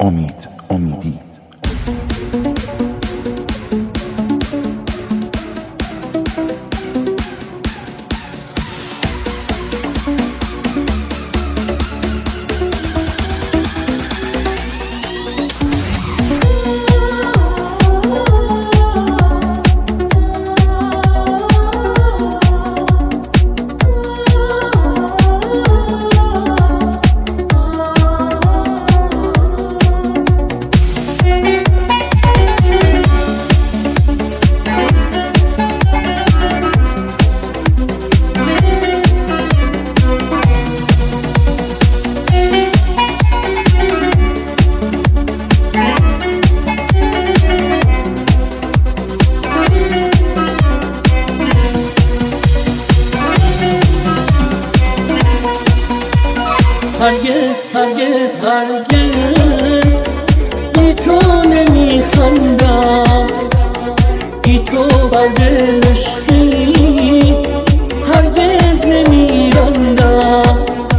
امید امیدی. هرگز هرگز هرگز بی تو نمیخندم، بی تو بر دلشی هرگز نمیرندم.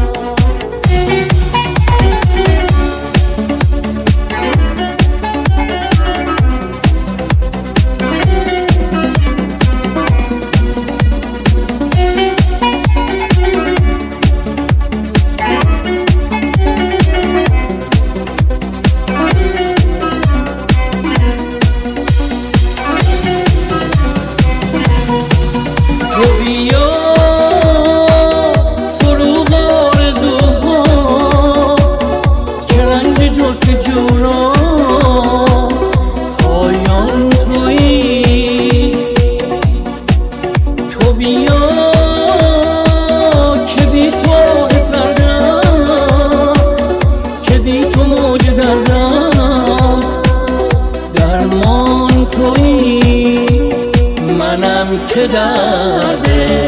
درمان تویی منم که درد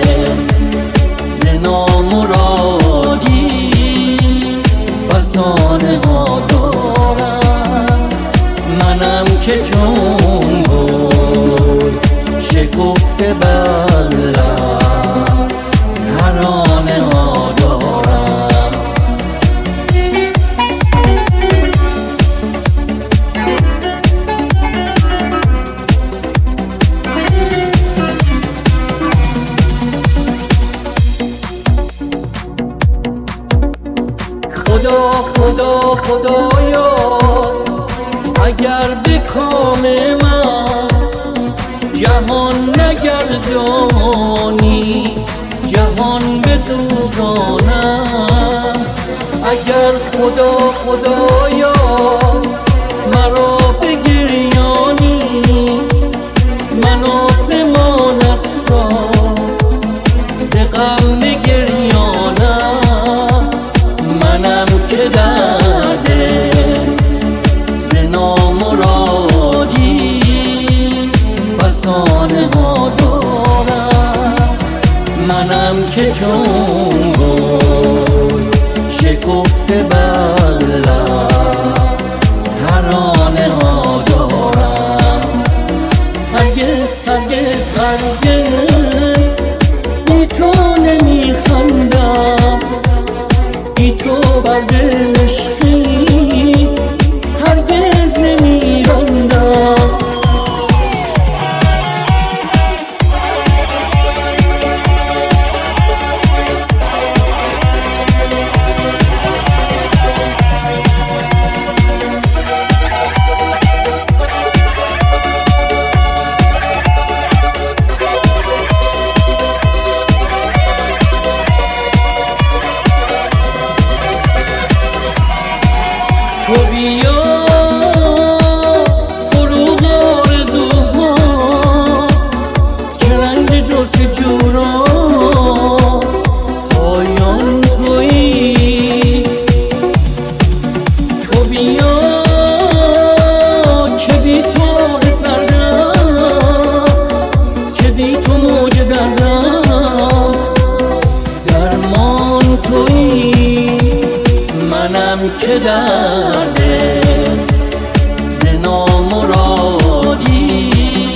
ز نامرادی فسانه ها دارم. منم که چون گل شکفته بر لب ترانه ها دارم. خدا خدا خدایا اگر به کام من جهان نگردانی جهان بسوزانم. اگر خدا خدایا مرا بگریانی من آسمانت را ز غم بگریانم. منم که درد ز نامرادی فسانه ها دارم. منم که چون گل شکفته بر لب ترانه ها دارم. هرگز هرگز هرگز بی تو نمیخندم، بی تو بر دلشی هرگز نمیرندم. تو بیا فروغ آرزوها که رنج جستجو را پایان تویی. تو بیا که بی تو سردم، که بی تو موج دردم. درمان تویی منم که درد ز نامرادی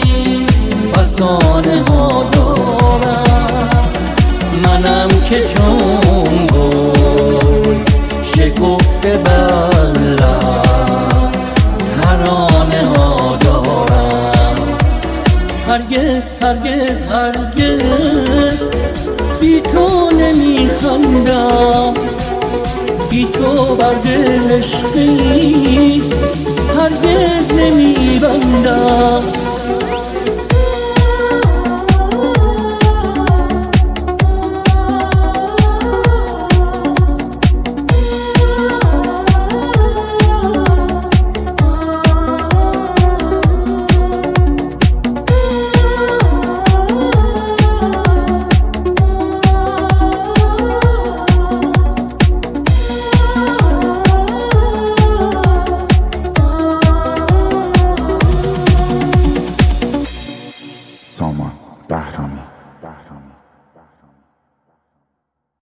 فسانه ها دارم. منم که چون گل شکفته بر لب هرگز هرگز بی تو نمیخندم، بی تو بر دل عشقی هرگز نمیبندم.